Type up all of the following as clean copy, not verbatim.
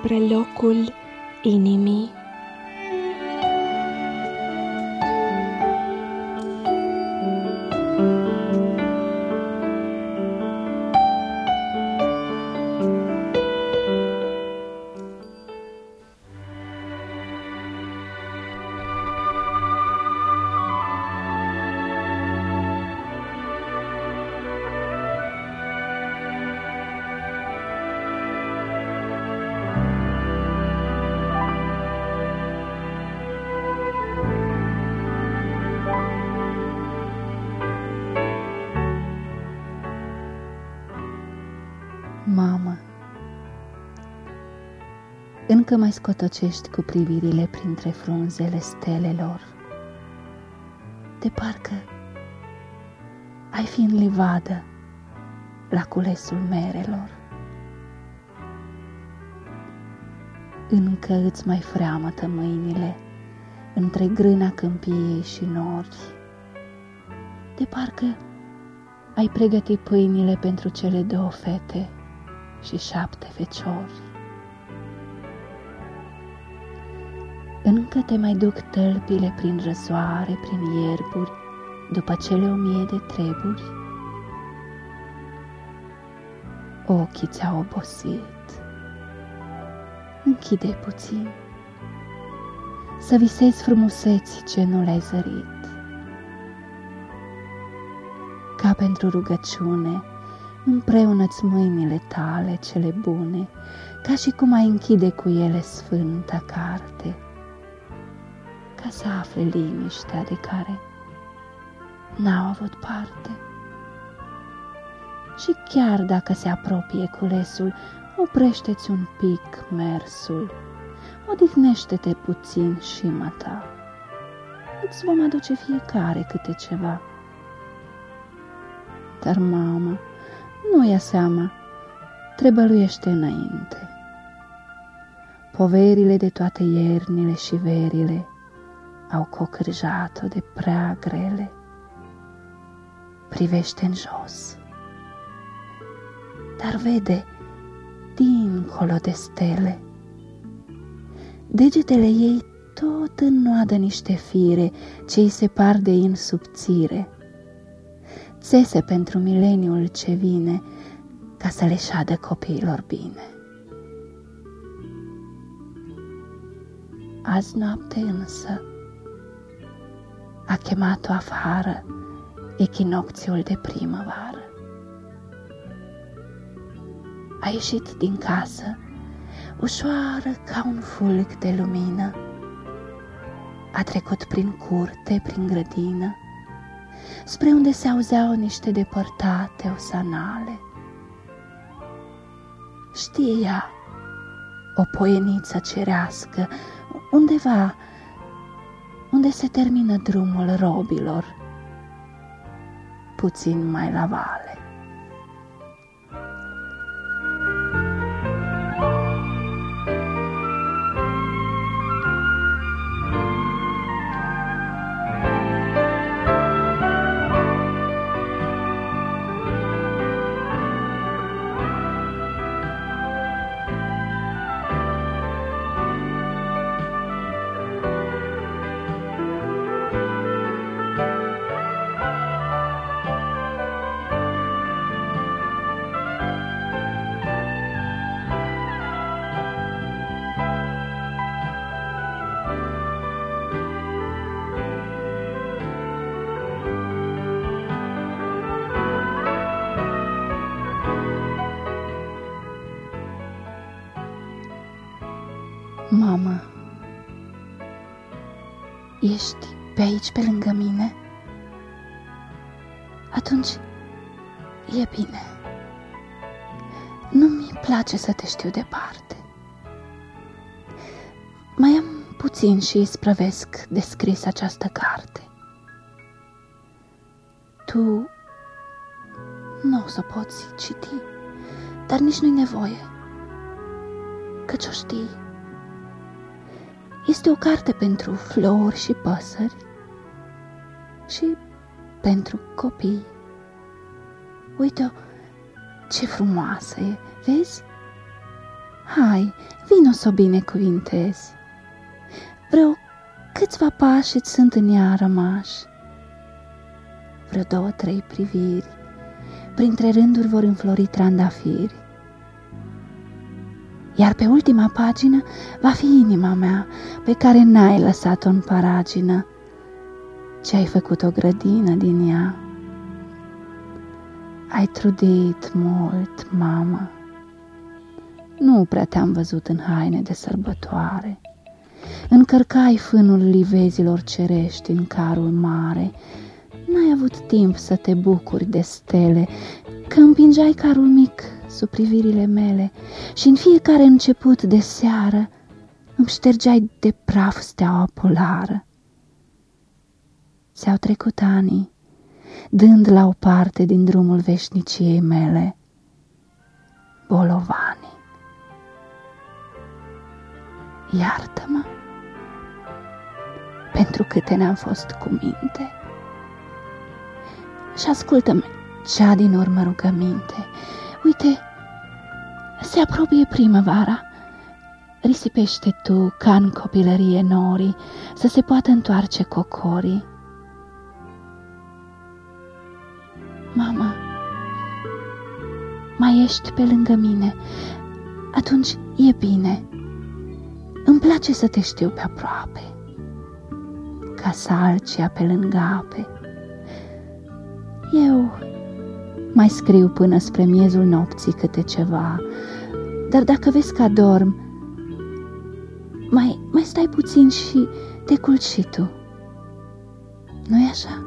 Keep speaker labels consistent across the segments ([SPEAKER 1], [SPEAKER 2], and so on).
[SPEAKER 1] spre locul inimii.
[SPEAKER 2] Mamă, încă mai scotocești cu privirile printre frunzele stelelor, de parcă ai fi în livadă la culesul merelor. Încă îți mai freamătă mâinile între grâna câmpiei și nori, de parcă ai pregătit pâinile pentru cele 2 fete și 7 feciori. Încă te mai duc tălpile prin răsoare, prin ierburi, după cele 1000 de treburi. Ochii ți-au obosit, închide puțin, să visezi frumuseți ce nu le-ai zărit. Ca pentru rugăciune, împreună-ți mâinile tale cele bune, ca și cum ai închide cu ele sfânta carte, ca să afle liniștea de care n-au avut parte. Și chiar dacă se apropie culesul, oprește-ți un pic mersul, odihnește-te puțin și măta, îți vom aduce fiecare câte ceva. Dar mama nu ia seama, trebăluiește înainte. Poverile de toate iernile și verile au cocârjat-o de prea grele. Privește în jos, dar vede dincolo de stele. Degetele ei tot înnoadă niște fire ce-i se par de in subțire, țese pentru mileniul ce vine, ca să le șadă copiilor bine. Azi noapte însă a chemat-o afară echinocțiul de primăvară. A ieșit din casă, ușoară ca un fulg de lumină, a trecut prin curte, prin grădină, spre unde se auzeau niște depărtate osanale. Știe ea, o poieniță cerească, undeva unde se termină drumul robilor, puțin mai la vale. Mamă, ești pe aici, pe lângă mine? Atunci e bine. Nu-mi place să te știu departe. Mai am puțin și isprăvesc de scris această carte. Tu nu o să poți citi, dar nici nu-i nevoie, căci o știi. Este o carte pentru flori și păsări și pentru copii. Uite-o, ce frumoasă e, vezi? Hai, vino s-o binecuvintezi. Vreo câțiva pași îți sunt în ea rămași. Vreo 2-3 priviri, printre rânduri vor înflori trandafiri. Iar pe ultima pagină va fi inima mea, pe care n-ai lăsat-o în paragină, ci ai făcut o grădină din ea. Ai trudit mult, mamă. Nu prea te-am văzut în haine de sărbătoare. Încărcai fânul livezilor cerești în carul mare. N-ai avut timp să te bucuri de stele, că împingeai carul mic sub privirile mele și în fiecare început de seară îmi ștergeai de praf steaua polară. S-au trecut ani, dând la o parte din drumul veșniciei mele bolovanii. Iartă-mă pentru câte ne-am fost cu minte și ascultă-mi cea din urmă rugăminte. Uite, se apropie primăvara. Risipește tu ca în copilărie norii, să se poată întoarce cocorii. Mamă, mai ești pe lângă mine, atunci e bine. Îmi place să te știu pe aproape, ca salcia pe lângă ape. Eu mai scriu până spre miezul nopții câte ceva, dar dacă vezi că adorm, mai stai puțin și te culci și tu. Nu-i așa?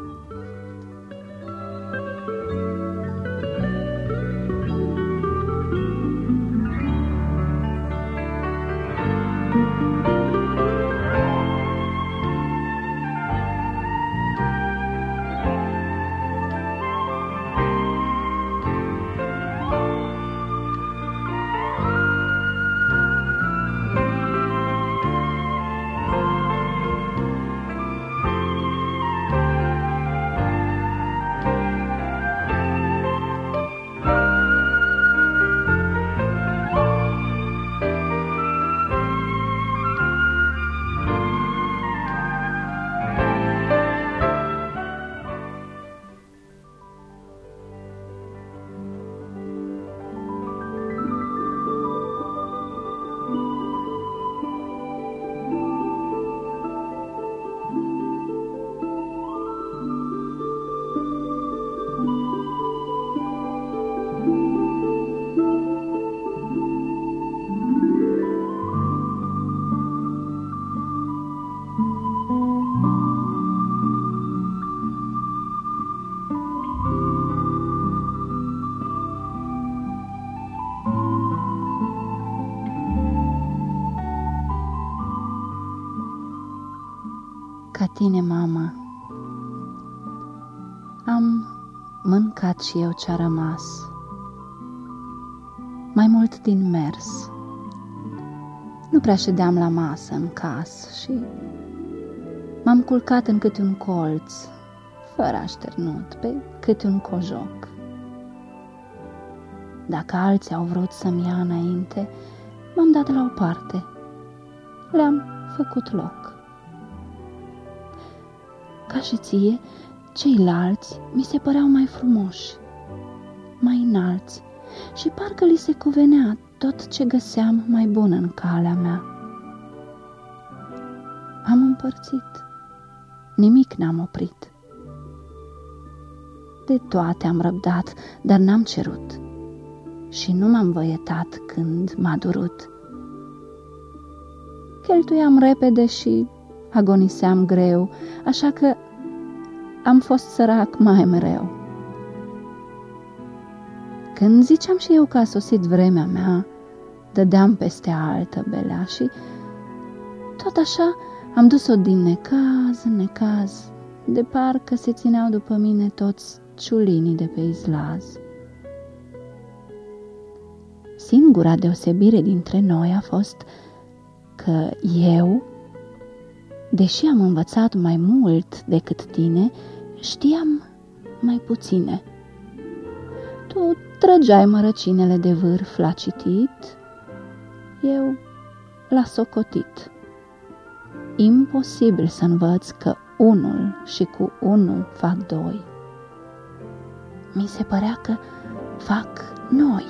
[SPEAKER 2] Ca tine, mamă, am mâncat și eu ce-a rămas, mai mult din mers. Nu prea ședeam la masă în casă și m-am culcat în câte un colț, fără așternut, pe câte un cojoc. Dacă alții au vrut să-mi ia înainte, m-am dat la o parte, le-am făcut loc. Ca și ție, ceilalți mi se păreau mai frumoși, mai înalți și parcă li se cuvenea tot ce găseam mai bun în calea mea. Am împărțit, nimic n-am oprit. De toate am răbdat, dar n-am cerut și nu m-am văietat când m-a durut. Cheltuiam repede și agoniseam greu, așa că am fost sărac mai mereu. Când ziceam și eu că a sosit vremea mea, dădeam peste altă belea și tot așa am dus-o din necaz în necaz, de parcă se țineau după mine toți ciulinii de pe izlaz. Singura deosebire dintre noi a fost că eu, deși am învățat mai mult decât tine, știam mai puține. Tu trăgeai mărăcinele de vârf la citit, Eu l-a socotit. Imposibil să învăț că 1 și cu 1 fac 2. Mi se părea că fac noi,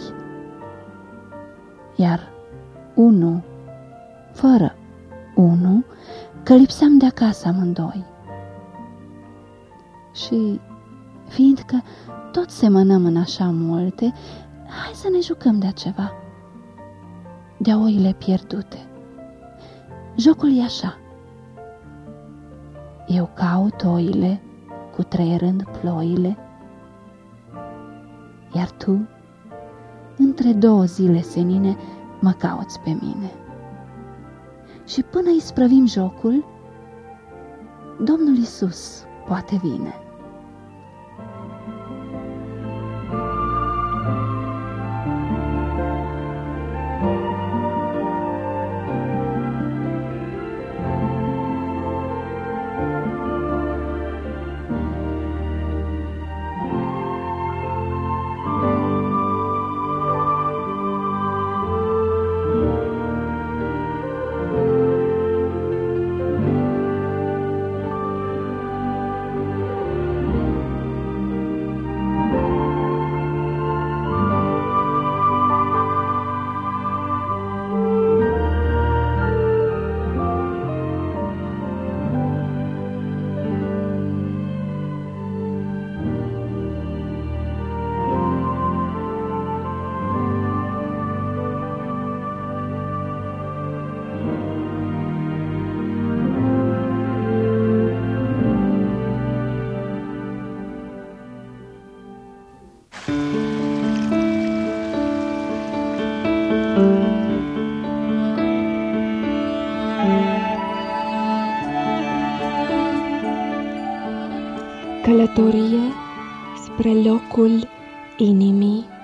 [SPEAKER 2] iar 1 fără 1, că lipseam de acasă amândoi. Și fiindcă tot semănăm în așa multe, hai să ne jucăm de ceva, de oile pierdute. Jocul e așa: eu caut oile cu treierând ploile, iar tu, între 2 zile senine, mă cauți pe mine. Și până isprăvim jocul, Domnul Iisus poate vine.
[SPEAKER 1] Călătorie spre locul inimii.